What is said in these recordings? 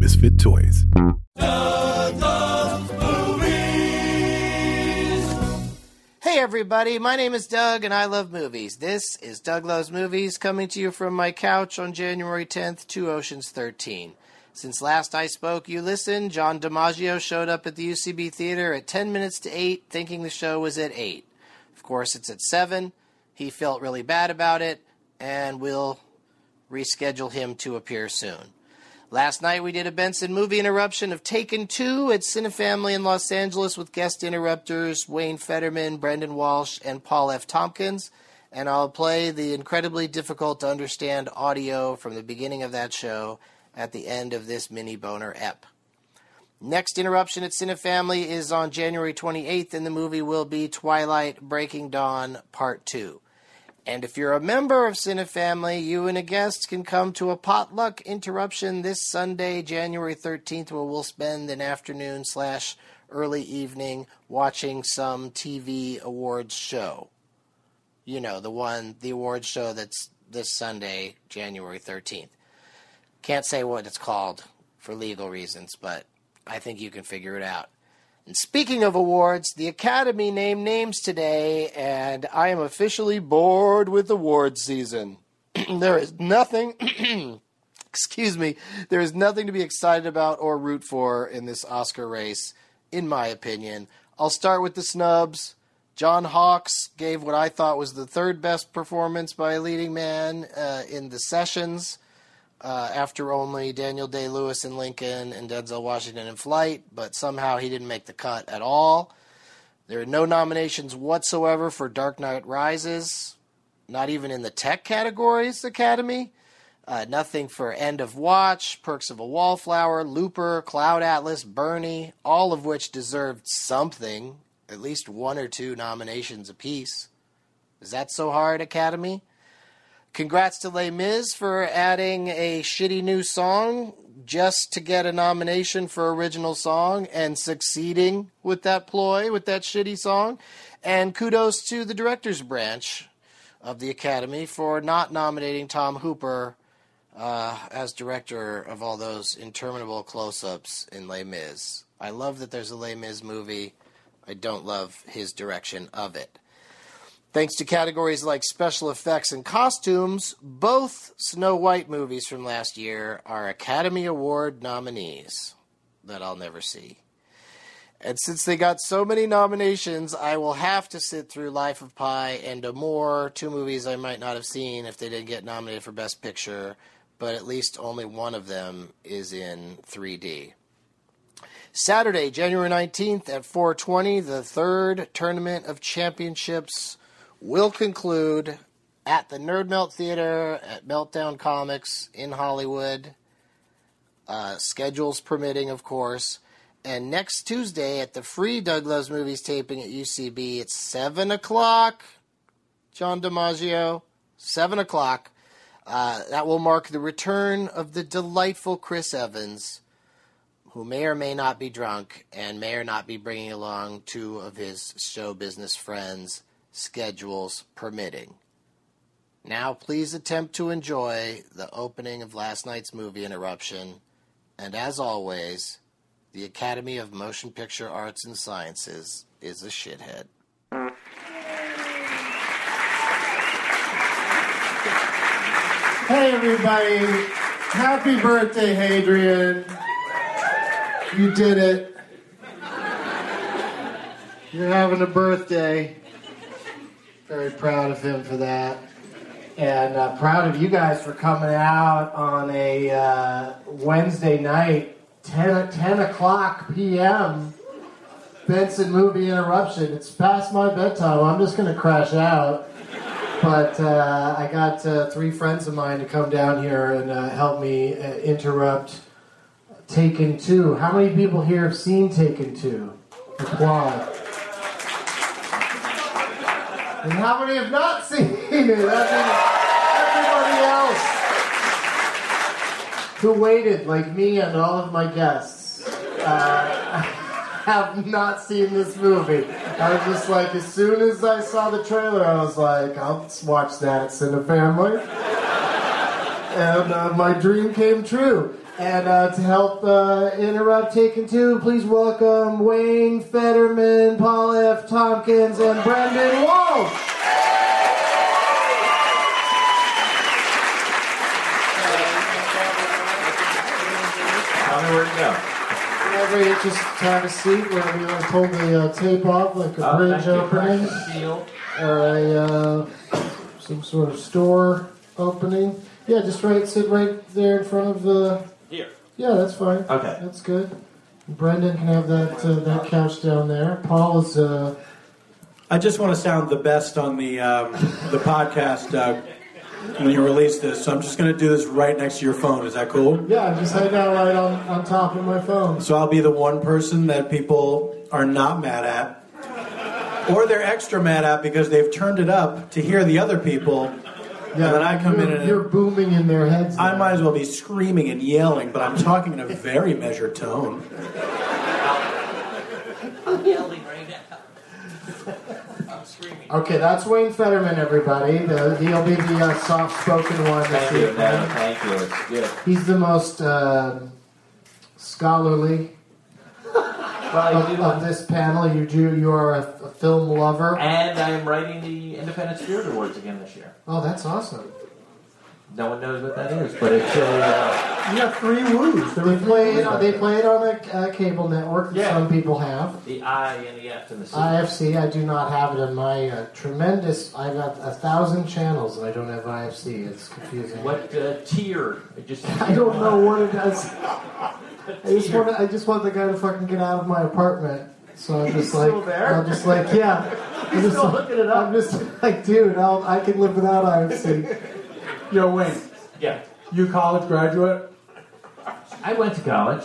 Misfit Toys. Hey everybody, my name is Doug and I love movies. This is Doug Loves Movies, coming to you from my couch on January 10th, 2 Oceans 13. Since last I spoke, you listened. John DiMaggio showed up at the UCB Theater at 10 minutes to 8, thinking the show was at 8. Of course, it's at 7. He felt really bad about it, and we'll reschedule him to appear soon. Last night we did a Benson movie interruption of Taken 2 at Cinefamily in Los Angeles with guest interrupters Wayne Fetterman, Brendan Walsh, and Paul F. Tompkins. And I'll play the incredibly difficult to understand audio from the beginning of that show at the end of this mini boner ep. Next interruption at Cinefamily is on January 28th, and the movie will be Twilight Breaking Dawn Part 2. And if you're a member of Cinefamily, you and a guest can come to a potluck interruption this Sunday, January 13th, where we'll spend an afternoon/early evening watching some TV awards show. You know, the awards show that's this Sunday, January 13th. Can't say what it's called for legal reasons, but I think you can figure it out. And speaking of awards, the Academy named names today, and I am officially bored with awards season. There is nothing, there is nothing to be excited about or root for in this Oscar race, in my opinion. I'll start with the snubs. John Hawkes gave what I thought was the third best performance by a leading man in The Sessions, after only Daniel Day-Lewis in Lincoln and Denzel Washington in Flight, but somehow he didn't make the cut at all. There are no nominations whatsoever for Dark Knight Rises, not even in the tech categories, Academy. Nothing for End of Watch, Perks of a Wallflower, Looper, Cloud Atlas, Bernie, all of which deserved something, at least 1 or 2 nominations apiece. Is that so hard, Academy? Congrats to Les Mis for adding a shitty new song just to get a nomination for original song and succeeding with that ploy, with that shitty song. And kudos to the director's branch of the Academy for not nominating Tom Hooper as director of all those interminable close-ups in Les Mis. I love that there's a Les Mis movie. I don't love his direction of it. Thanks to categories like special effects and costumes, both Snow White movies from last year are Academy Award nominees that I'll never see. And since they got so many nominations, I will have to sit through Life of Pi and Amour, 2 movies I might not have seen if they didn't get nominated for Best Picture, but at least only one of them is in 3D. Saturday, January 19th at 4:20, the third Tournament of Championships will conclude at the Nerd Melt Theater at Meltdown Comics in Hollywood. Schedules permitting, of course. And next Tuesday at the free Doug Loves Movies taping at UCB, it's 7 o'clock. John DiMaggio, 7 o'clock. That will mark the return of the delightful Chris Evans, who may or may not be drunk and may or not be bringing along 2 of his show business friends, schedules permitting. Now please attempt to enjoy the opening of last night's movie interruption, and as always, the Academy of Motion Picture Arts and Sciences is a shithead. Hey everybody, happy birthday, Hadrian. You did it. You're having a birthday. Very proud of him for that. And proud of you guys for coming out on a Wednesday night, 10 o'clock p.m. Benson movie interruption. It's past my bedtime. I'm just going to crash out. But I got 3 friends of mine to come down here and help me interrupt Taken 2. How many people here have seen Taken 2? Applaud. And how many have not seen it? Everybody else who waited, like me and all of my guests, have not seen this movie. I was just like, as soon as I saw the trailer, I was like, I'll watch that at Cinefamily. And my dream came true. And to help interrupt Taken Two, please welcome Wayne Fetterman, Paul F. Tompkins, and Brendan Walsh. Tell me where to go. Whenever you just have a seat, whenever you want to pull the tape off, like a bridge opening, or some sort of store opening. Yeah, just sit right there in front of the... Here. Yeah, that's fine. Okay. That's good. Brendan can have that couch down there. Paul is... I just want to sound the best on the podcast when you release this, so I'm just going to do this right next to your phone. Is that cool? Yeah, just hang out right on top of my phone. So I'll be the one person that people are not mad at, or they're extra mad at because they've turned it up to hear the other people. Yeah, and then I come in and you're booming in their heads. I might as well be screaming and yelling, but I'm talking in a very measured tone. I'm yelling right now. I'm screaming. Okay, that's Wayne Fetterman, everybody. He'll be the soft-spoken one this Thank you, evening. man. Thank you. It's good. He's the most scholarly of this panel. You are a film lover. And I am writing the Independent Spirit Awards again this year. Oh, that's awesome. No one knows what that is, but it's You got 3 woos. They play it on the cable network that some people have. the I and the F and the C. IFC, I do not have it in my tremendous... I've got 1,000 channels and I don't have IFC. It's confusing. What tier? I don't know what it does. I just want the guy to fucking get out of my apartment. So I'm just like... still there? I'm just like, yeah. I'm just still looking it up? I'm just like, dude, I can live without IFC. Yo, Wayne, Yeah. you college graduate? I went to college.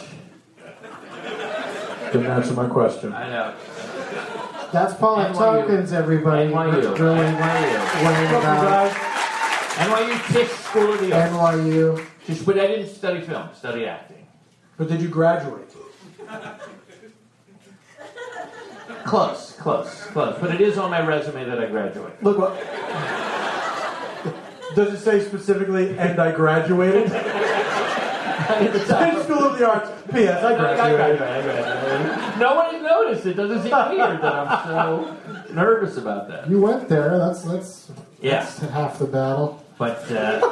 Didn't answer my question. I know. That's Paul F. NYU. Tompkins, everybody. NYU. Drilling NYU. Wayne about NYU Tisch School of the Arts. NYU. But I didn't study film, study acting. But did you graduate? Close. But it is on my resume that I graduated. Look, what? Does it say specifically, and I graduated? Tisch School of the Arts. P.S. I graduated. No one has noticed. It doesn't seem weird that I'm so nervous about that. You went there. That's Yeah. half the battle. But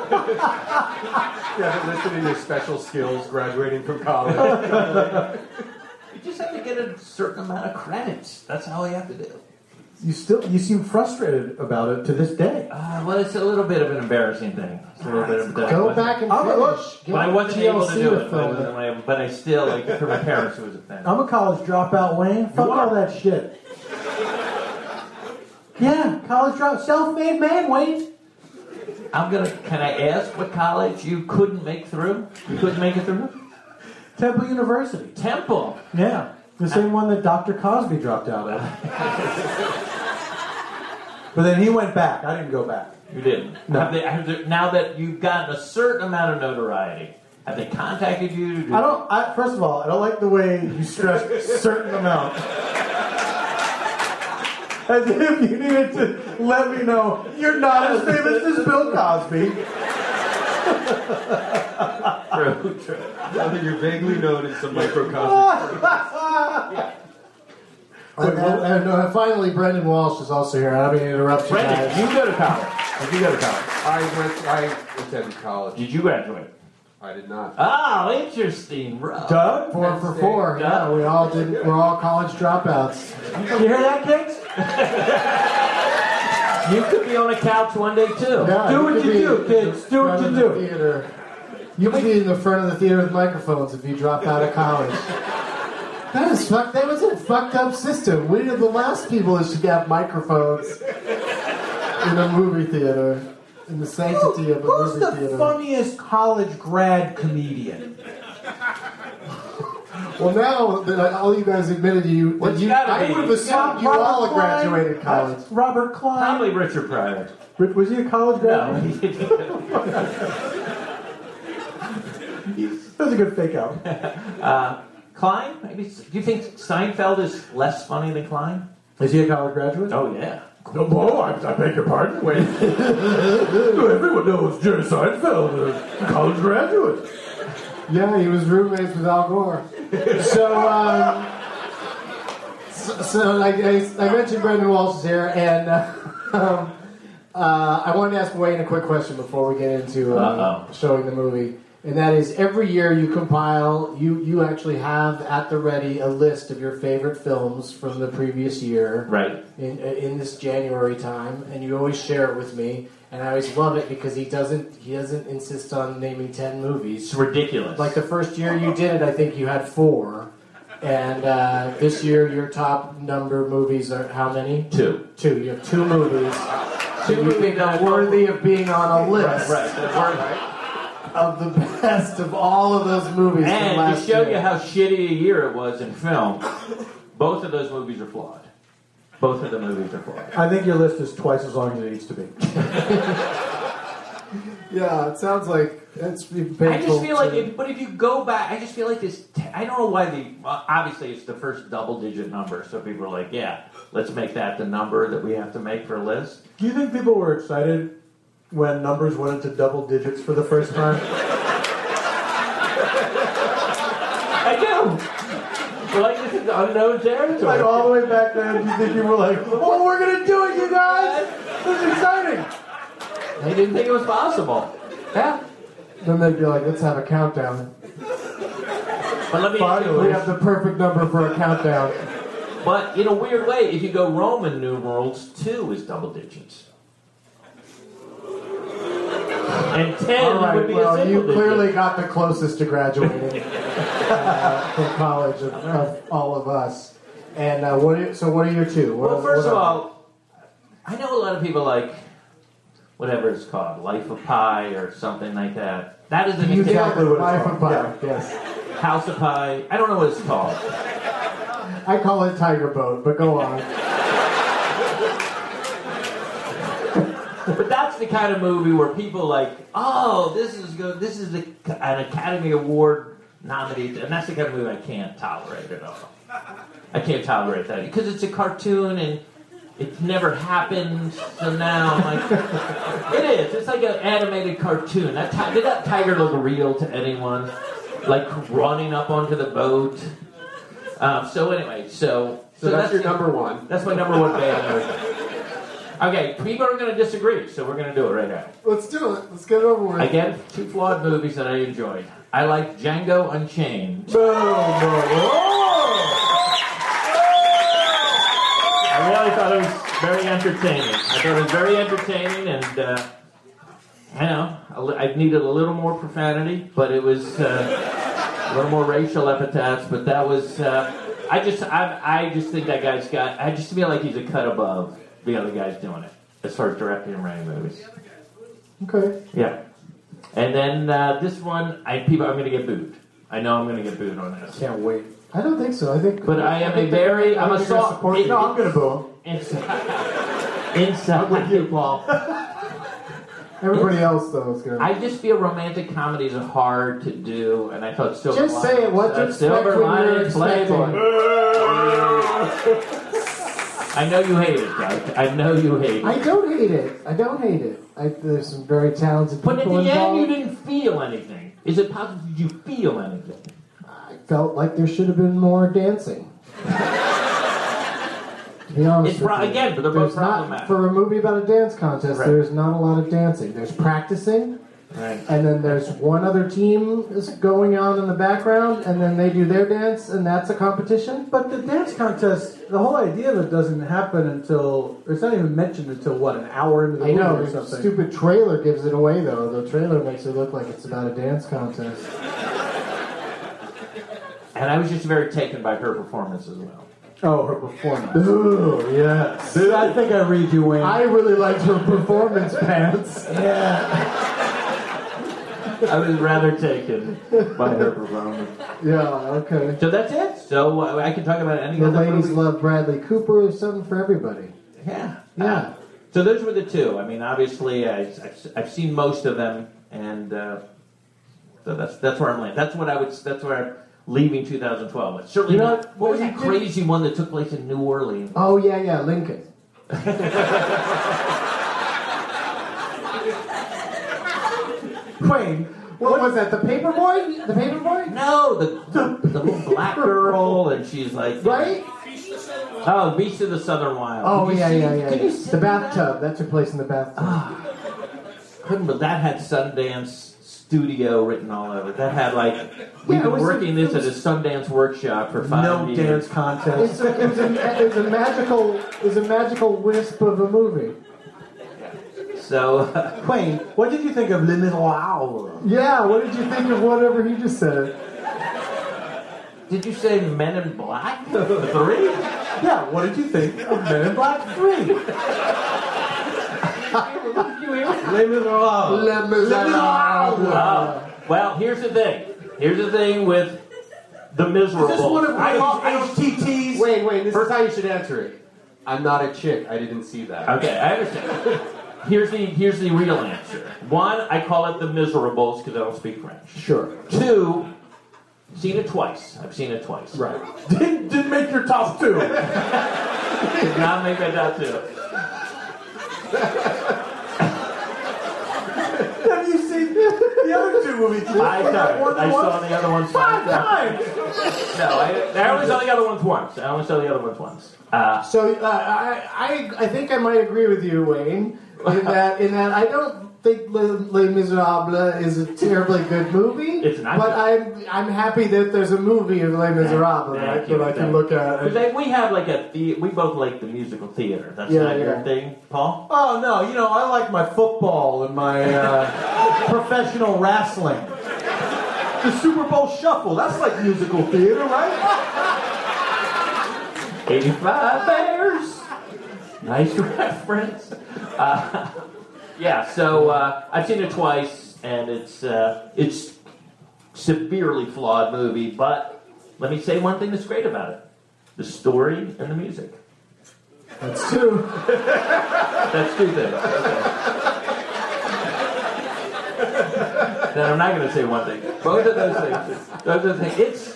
Yeah, listed in your special skills graduating from college. you just have to get a certain amount of credits. That's all you have to do. You seem frustrated about it to this day. Well, it's a little bit of an embarrassing thing. It's a little bit of Go back and finish. But I wasn't able to TLC do to it. film it. But I still, like, for my parents, it was a thing. I'm a college dropout, Wayne. Fuck all that shit. Yeah, college dropout. Self-made man, Wayne. Can I ask what college you couldn't make through? You couldn't make it through? Temple University. Temple. Yeah. The same one that Dr. Cosby dropped out of. But then he went back. I didn't go back. You didn't. No. Now that you've gotten a certain amount of notoriety, have they contacted you? To do First of all, I don't like the way you stress certain amount. As if you needed to let me know you're not as famous as Bill Cosby. True. I think you're vaguely known in some microcosm. And finally, Brendan Walsh is also here. I don't mean to interrupt you Brendan, guys. you go to college. You go to college. I attended college. Did you graduate? I did not. Oh, interesting, bro. Doug? 4 for 4. Yeah, we all did. We're all college dropouts. You hear that, kids? You could be on a couch one day too. Yeah, Do what could you be do, in kids. the Do what front you of the do. theater. You could be in the front of the theater with microphones if you drop out of college. That was a fucked up system. We are the last people that should have microphones in a movie theater. In the sanctity of a Who's movie the theater. funniest college grad comedian? Well, now that all you guys admitted I would have assumed you all graduated college. Robert Klein. Probably Richard Pryor. Was he a college grad? No, he didn't. That was a good fake out. Klein? Maybe. Do you think Seinfeld is less funny than Klein? Is he a college graduate? Oh yeah. Oh, I beg your pardon. Wait. Everyone knows Jerry Seinfeld, a college graduate. Yeah, he was roommates with Al Gore. So, so I mentioned Brendan Walsh is here, and I wanted to ask Wayne a quick question before we get into showing the movie. And that is, every year you compile, you actually have at the ready a list of your favorite films from the previous year. Right. In this January time, and you always share it with me. And I always love it because he doesn't insist on naming 10 movies. It's ridiculous. Like the first year you did it, I think you had 4. And this year your top number movies are how many? 2. 2. You have 2 movies. Two you movies think that are worthy of being on a list. Right. That's worthy. Of the best of all of those movies from And to last show year. you how shitty a year it was in film, both of those movies are flawed. Both of the movies are flawed. I think your list is twice as long as it needs to be. Yeah, it sounds like it's painful. I just feel like, if you go back, I just feel like this. I don't know why obviously it's the first double-digit number, so people are like, yeah, let's make that the number that we have to make for a list. Do you think people were excited when numbers went into double digits for the first time? I do. But like this is unknown territory. Like all the way back then, do you think people were like, oh, we're going to do it, you guys? This is exciting. They didn't think it was possible. Yeah. Then they'd be like, let's have a countdown. But let me Finally, we have the perfect number for a countdown. But in a weird way, if you go Roman numerals, 2 is double digits. And 10 All right, would be a well, single you digit. clearly got the closest to graduating from college of all of us. And what are your 2? Well, first of all, I know a lot of people like whatever it's called, Life of Pi or something like that. That is an you example. nailed it, Life of Pi. Yes. House of Pi. I don't know what it's called. I call it Tiger Boat, but go on. But that's the kind of movie where people like, oh, this is good. This is an Academy Award nominee, and that's the kind of movie I can't tolerate at all. I can't tolerate that because it's a cartoon and it's never happened. So now I'm like, it is. It's like an animated cartoon. Did that tiger look real to anyone? Like running up onto the boat. So anyway, so that's your number 1. That's my number 1 band movie. Okay, people are going to disagree, so we're going to do it right now. Let's do it. Let's get it over with. Again, 2 flawed movies that I enjoyed. I like Django Unchained. I really thought it was very entertaining. And I know I needed a little more profanity, but it was a little more racial epithets. But that was I just think that guy's got. I just feel like he's a cut above the other guys doing it as far as directing and writing movies. Okay. Yeah. And then this one, I'm going to get booed. I know I'm going to get booed on this. Can't wait. I don't think so. I think. But I am I'm a soft. No, I'm gonna boo him. Inside. I'm with you, Paul. Everybody else though is gonna. I just feel romantic comedies are hard to do, and I thought Silver Just say it. What to expect Silver when you're Linings Playboy. I know you hate it, Doug. I know you hate it. I don't hate it. There's some very talented people But at the involved. end, you didn't feel anything. Is it possible? Did you feel anything? I felt like there should have been more dancing. To be honest It's with you. again, but they're both There's not, problematic. for a movie about a dance contest, Right. there's not a lot of dancing. There's practicing, Right. and then there's one other team is going on in the background, and then they do their dance, and that's a competition. But the dance contest, the whole idea of it doesn't happen until, it's not even mentioned until, what, an hour into the I movie know, or the something. stupid trailer gives it away, though. The trailer makes it look like it's about a dance contest. And I was just very taken by her performance as well. Oh, her performance. Ooh, yes. I think I read you, Wayne. I really liked her performance pants. I was rather taken by her performance. Yeah, okay. So that's it. So I can talk about any The other ladies movie. love Bradley Cooper. There's something for everybody. Yeah. Yeah. So those were the 2. I mean, obviously, I've seen most of them, and so that's where I'm landing. That's where I'm leaving 2012. It's certainly You know not. What was that you crazy one that took place in New Orleans? Oh, yeah, Lincoln. Wayne, What was that? The Paperboy? The Paperboy? No, the little black girl, and she's like, Right? oh, Beast of the Southern Wild. Oh, Can you yeah, see- yeah, yeah. Can you yeah. see The bathtub. That took place in the bathtub. Couldn't, but that had Sundance Studio written all over it. That had like we've Yeah, it been was working a- this at a Sundance workshop for 5 No years. dance contest. It was a magical wisp of a movie. So Wayne, what did you think of Le Miroir? Yeah, what did you think of whatever he just said? did you say Men in Black 3? Yeah, what did you think of Men in Black 3? Le Miroir. Oh, well, here's the thing. Here's the thing with the Miserables. Is this one of I love- HTTs? Wait, this is how you should answer it. I'm not a chick. I didn't see that. Okay, I understand. Here's the real answer. One, I call it the Miserables because I don't speak French. Sure. Two, seen it twice. I've seen it twice. Right. Didn't make your top 2. Did not make that out too. Have you seen the other 2 movies? I saw the other ones 5 times. No, I only saw the other ones once. So I think I might agree with you, Wayne, in that I don't think Les Miserables is a terribly good movie. It's not but I'm happy that there's a movie of Les Miserables Thank that you, I can thank look at. Because we have like we both like the musical theater. That's Yeah, not your yeah. thing, Paul? Oh no, I like my football and my professional wrestling. The Super Bowl Shuffle, that's like musical theater, right? 85 Bears. Nice reference. Yeah, so I've seen it twice, and it's severely flawed movie. But let me say one thing that's great about it: the story and the music. That's true. That's 2 things. Then I'm not going to say one thing. Both of those things. Those are the things.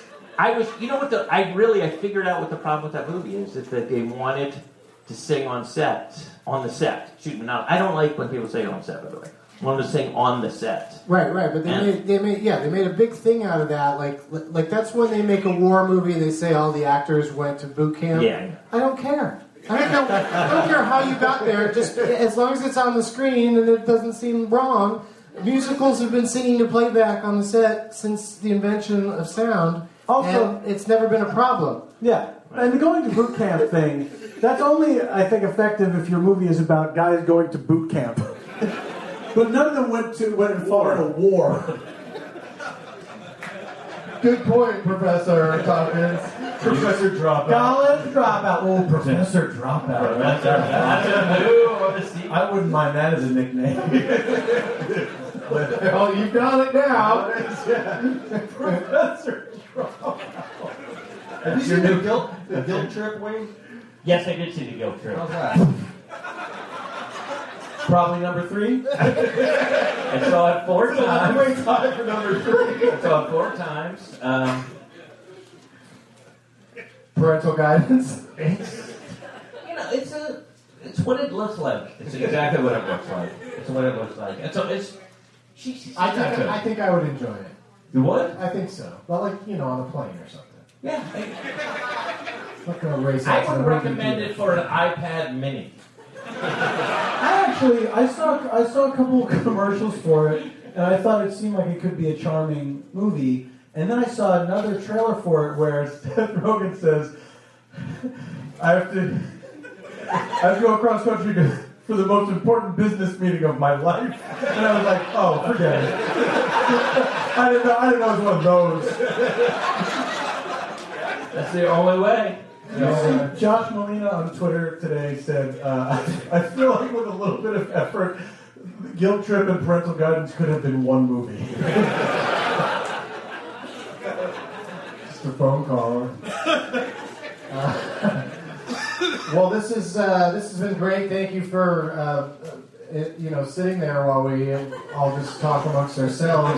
I figured out what the problem with that movie is that they wanted to sing on the set. Excuse me, now I don't like when people say on set, by the way. I want them to sing on the set. Right, but they made a big thing out of that. Like that's when they make a war movie. They say all the actors went to boot camp. Yeah. I don't care. I don't care how you got there. Just as long as it's on the screen and it doesn't seem wrong. Musicals have been singing to playback on the set since the invention of sound. Also, and it's never been a problem. Yeah, and the going to boot camp thing, that's only, I think, effective if your movie is about guys going to boot camp. But none of them went and fought in a war. Good point, Professor Tompkins. Professor Dropout. College dropout. Oh, Professor Dropout. I wouldn't mind that as a nickname. Well, you got it now. Professor Dropout. Have you seen the guilt trip, Wayne? Yes, I did see the Guilt Trip. How's that? Probably number 3. I saw it 4 times. Wait, time for number 3. I saw it 4 times. Parental guidance. It's what it looks like. It's exactly what it looks like. It's what it looks like. And so she's not good. I think I would enjoy it. You would? I think so. Well, on a plane or something. Yeah. I'm not going to race I out to the would movie recommend theater. it for an iPad Mini. I saw a couple of commercials for it, and I thought it seemed like it could be a charming movie. And then I saw another trailer for it where Seth Rogen says, I have to go across country for the most important business meeting of my life. And I was like, oh, forget it. I didn't know it was one of those. That's the only way. Josh Molina on Twitter today said, I feel like with a little bit of effort, Guilt Trip and Parental Guidance could have been one movie. Just a phone call. Well, this has been great. Thank you for sitting there while we all just talk amongst ourselves.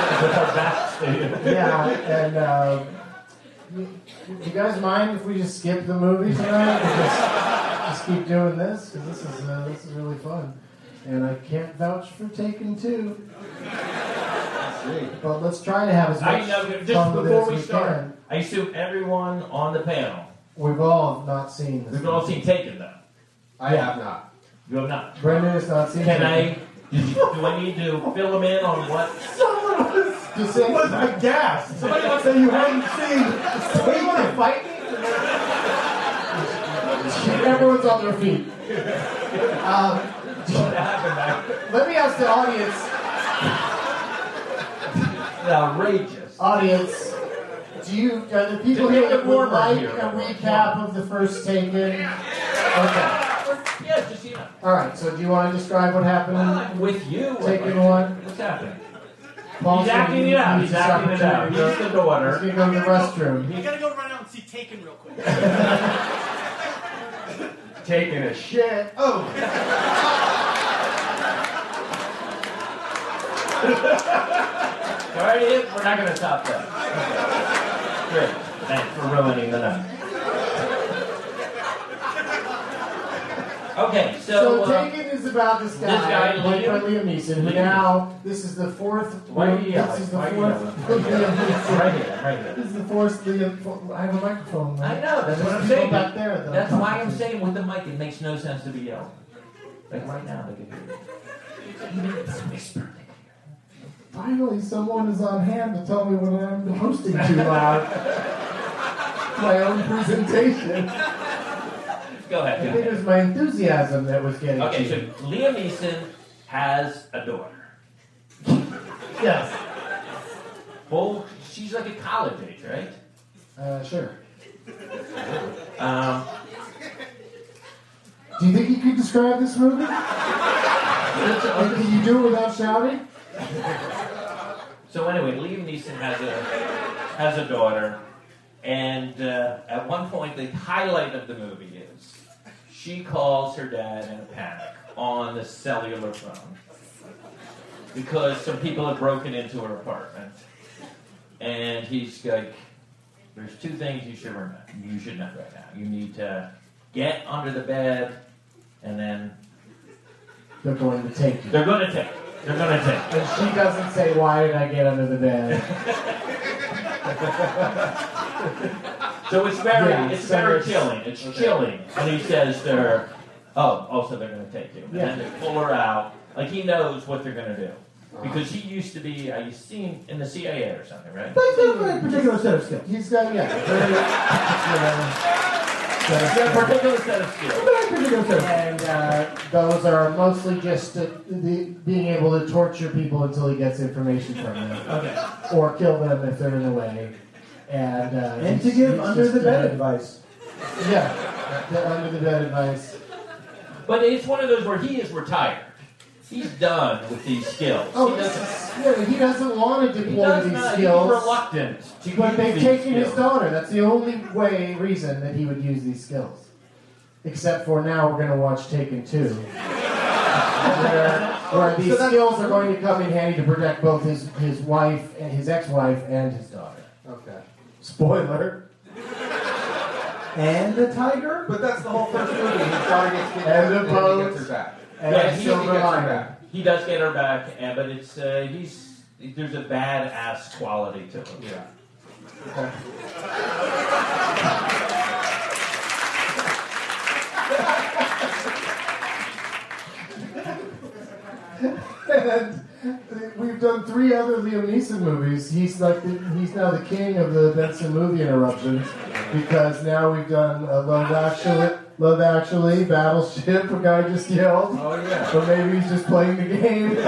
Yeah, and you guys mind if we just skip the movie tonight and just keep doing this? Because this is really fun, and I can't vouch for Taken 2. But let's try to have as I much know, fun just with it before as we start, can. I assume everyone on the panel, We've all not seen this. we've all seen Taken, though. I have not. You have not. Brendan has not seen Can it. do I need to fill them in on what? Just say, was aghast. Somebody wants to say you hadn't seen. "Hey, you want to fight me?" Everyone's on their feet. What happened? Let me ask the audience. Outrageous. Audience, are the people To here make that it would warmer like here. a recap of the first Taken? Okay. Yeah, just you know. All right. So, do you want to describe what happened? I'm with you. Taken one. What's happening? Paul's He's acting gonna it out. use He's this acting it out. opportunity He's to the go- daughter. He's gonna go to the restroom. I gotta go run out and see Taken real quick. Taking a shit. Oh. All right, we're not going to stop that. Great. Thanks for ruining the night. Okay, So, Taken is about this guy played by Liam. Liam Neeson. Who Liam. now, this is the fourth. Why do you yell? This is the Why do you fourth. yell? Liam Neeson. Right here, right here. This is the fourth Liam. I have a microphone. I Right? know, that's what I'm There's people saying. back there that That's I'm why talking I'm to. saying with the mic, it makes no sense to be yelling. Like right now, they can hear you. Even if it's whispered, they can hear Finally, someone is on hand to tell me when I'm hosting too loud. My own presentation. you. Go I ahead. think it was my enthusiasm that was getting Okay, to so you. Liam Neeson has a daughter. Yes. Well, she's like a college age, right? Sure. Um, Do you think you could describe this movie? And can you do it without shouting? So anyway, Liam Neeson has a daughter, and at one point the highlight of the movie is she calls her dad in a panic on the cellular phone because some people have broken into her apartment, and he's like, "There's two things you should remember. You should know right now. You need to get under the bed, and then They're going to take you. they're going to take. They're going to take." And she doesn't say, "Why did I get under the bed?" So it's very, Yeah, it's so very it's- chilling. It's chilling when he says they're, so they're going to take you. And then they pull her out. Like he knows what they're going to do. Because he used to be, you seen in the CIA or something, right? But he's got a very particular set of skills. He's got, Yeah, particular set of skills. Very particular set of skills. and those are mostly just being able to torture people until he gets information from them, Okay. or kill them if they're in the way. And To give he's under just, the bed advice. Yeah, the under the bed advice. But it's one of those where he is retired. He's done with these skills. Oh, he doesn't want to he deploy does these not, skills. he's reluctant to But use they've these taken his skills. daughter. That's the only reason that he would use these skills. Except for now we're going to watch Taken 2. where these skills are going to come in handy to protect both his wife and his ex-wife and his daughter. Okay. Spoiler. And the tiger? But that's the whole first movie. His daughter gets kidnapped And the and boat. he gets her back. And Yeah, he Silver gets her Lining. back. He does get her back, but it's there's a badass quality to him. Yeah. And we've done 3 other Liam Neeson movies. He's now the king of the Benson movie interruptions because now we've done Love Actually, Battleship. A guy just yelled, Oh yeah. but maybe he's just playing the game.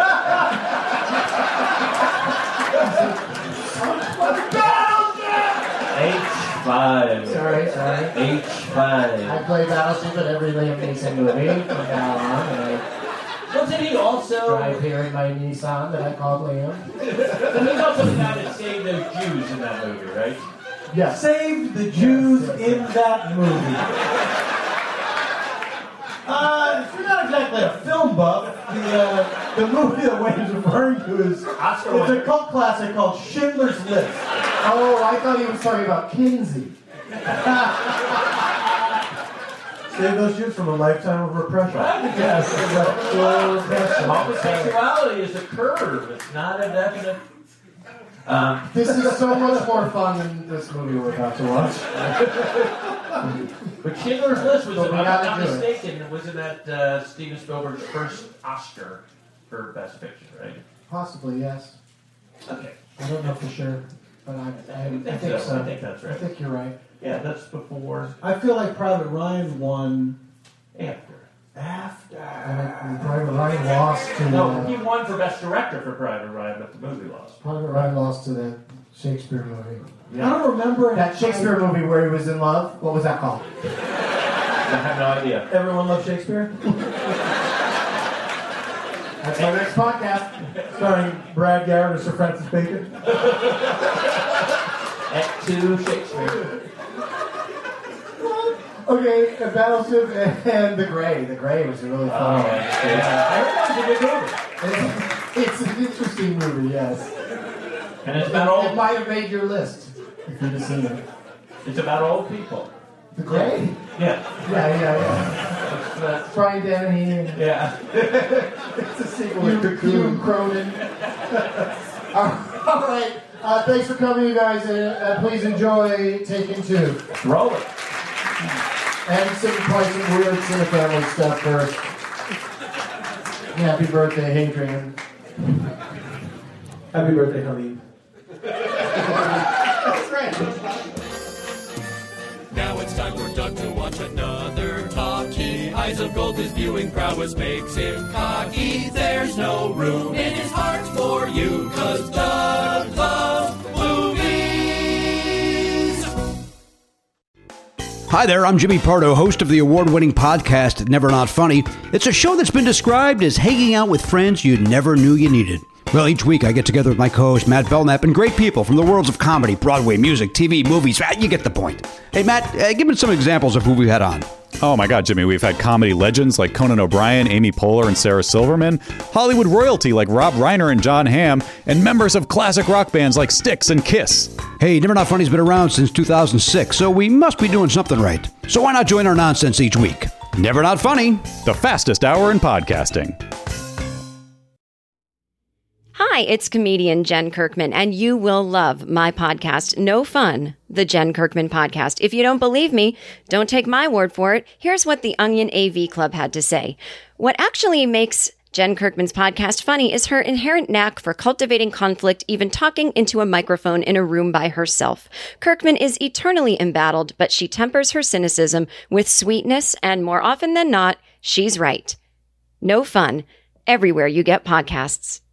H5. Sorry. H5. I play Battleship at every Liam Neeson movie from now on, and Wasn't he I also? drive here in my Nissan that I called Liam. And he's also the guy that saved those Jews in that movie, right? Yes. Saved the Jews Yes. in that movie. If you're not exactly a film buff, the movie that Wayne's referring to is Oscar it's a winner. cult classic called Schindler's List. Oh, I thought he was talking about Kinsey. Save those Jews from a lifetime of repression. Yes. Homosexuality is a curve. It's not a definite This is so much more fun than this movie we're about to watch. But Schindler's List was, But if we I'm gotta not do it. mistaken, wasn't that Steven Spielberg's first Oscar for Best Picture, right? Possibly, yes. Okay. I don't know for sure, but I think so. I think that's I right. think you're right. Yeah, that's before, I feel like Private Ryan won after. And Private Ryan lost to No, he won for Best Director for Private Ryan, but the movie lost. Private Ryan lost to that Shakespeare movie. I don't remember That Shakespeare movie where he was in love. What was that called? I have no idea. Everyone loves Shakespeare? That's my next podcast. Starring Brad Garrett and Sir Francis Bacon. At 2 Shakespeare. Okay, Battleship and The Gray. The Gray was really fun. I heard that was a good movie. It's an interesting movie, yes. And it's about It old. might have made your list if you'd have seen it. It's about old people. The Gray? Yeah. Yeah. It's, Brian Dennehy and yeah. it's a sequel with Cocoon Cronin. All right. Thanks for coming, you guys, and please enjoy Taken 2. Roll it. And probably some weird Cinefamily stuff first. Happy birthday, Hadrian. Happy birthday, honey. That's right. Now it's time for Doug to watch another talkie. Eyes of gold, his viewing prowess makes him cocky. There's no room in his heart for you, 'cause Doug loves movies. Hi there, I'm Jimmy Pardo, host of the award-winning podcast Never Not Funny. It's a show that's been described as hanging out with friends you never knew you needed. Well, each week I get together with my co-host Matt Belknap and great people from the worlds of comedy, Broadway, music, TV, movies. You get the point. Hey, Matt, give me some examples of who we've had on. Oh my God, Jimmy, we've had comedy legends like Conan O'Brien, Amy Poehler, and Sarah Silverman, Hollywood royalty like Rob Reiner and John Hamm, and members of classic rock bands like Styx and Kiss. Hey, Never Not Funny's been around since 2006, so we must be doing something right. So why not join our nonsense each week? Never Not Funny. The fastest hour in podcasting. Hi, it's comedian Jen Kirkman, and you will love my podcast, No Fun, the Jen Kirkman Podcast. If you don't believe me, don't take my word for it. Here's what the Onion AV Club had to say. What actually makes Jen Kirkman's podcast funny is her inherent knack for cultivating conflict, even talking into a microphone in a room by herself. Kirkman is eternally embattled, but she tempers her cynicism with sweetness, and more often than not, she's right. No Fun, everywhere you get podcasts.